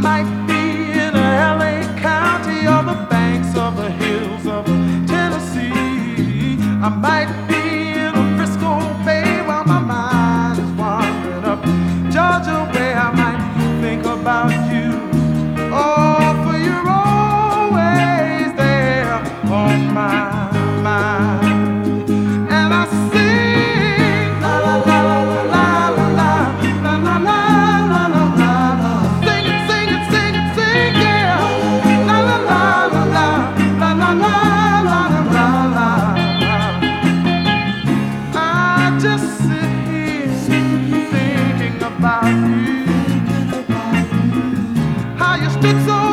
might be in a LA County or the banks of the hills of Tennessee. I might be in a Frisco Bay while my mind is wandering up Georgia way. I might think about you. Oh, for you're always there on my mind. And I sing la la la la la la la la la la la la la. Sing it, sing it, sing it, sing yeah. La la la la la la la la la la la. I just sit here thinking about you. How you stood so